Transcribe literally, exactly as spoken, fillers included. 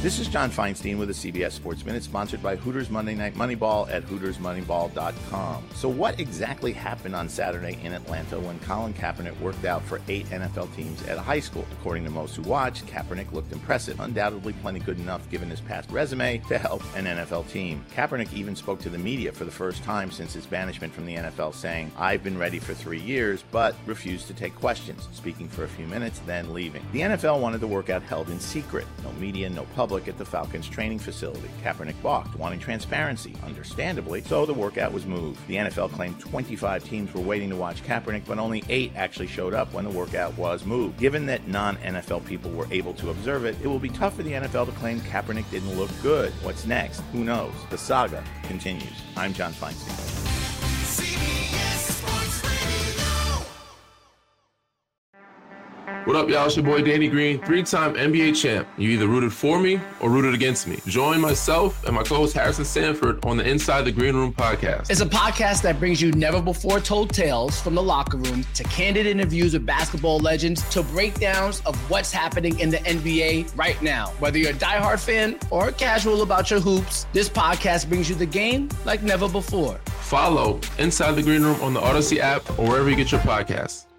This is John Feinstein with the C B S Sports Minute, sponsored by Hooters Monday Night Moneyball at hooters moneyball dot com. So what exactly happened on Saturday in Atlanta when Colin Kaepernick worked out for eight N F L teams at a high school? According to most who watched, Kaepernick looked impressive, undoubtedly plenty good enough given his past resume to help an N F L team. Kaepernick even spoke to the media for the first time since his banishment from the N F L, saying, "I've been ready for three years, but refused to take questions," speaking for a few minutes, then leaving. The N F L wanted the workout held in secret. No media, no public at the Falcons training facility. Kaepernick balked, wanting transparency, understandably, so the workout was moved. The N F L claimed twenty-five teams were waiting to watch Kaepernick, but only eight actually showed up when the workout was moved. Given that non-N F L people were able to observe it, it will be tough for the N F L to claim Kaepernick didn't look good. What's next? Who knows? The saga continues. I'm John Feinstein. What up, y'all? It's your boy Danny Green, three-time N B A champ. You either rooted for me or rooted against me. Join myself and my co-host Harrison Sanford on the Inside the Green Room podcast. It's a podcast that brings you never-before-told tales from the locker room to candid interviews with basketball legends to breakdowns of what's happening in the N B A right now. Whether you're a diehard fan or casual about your hoops, this podcast brings you the game like never before. Follow Inside the Green Room on the Odyssey app or wherever you get your podcasts.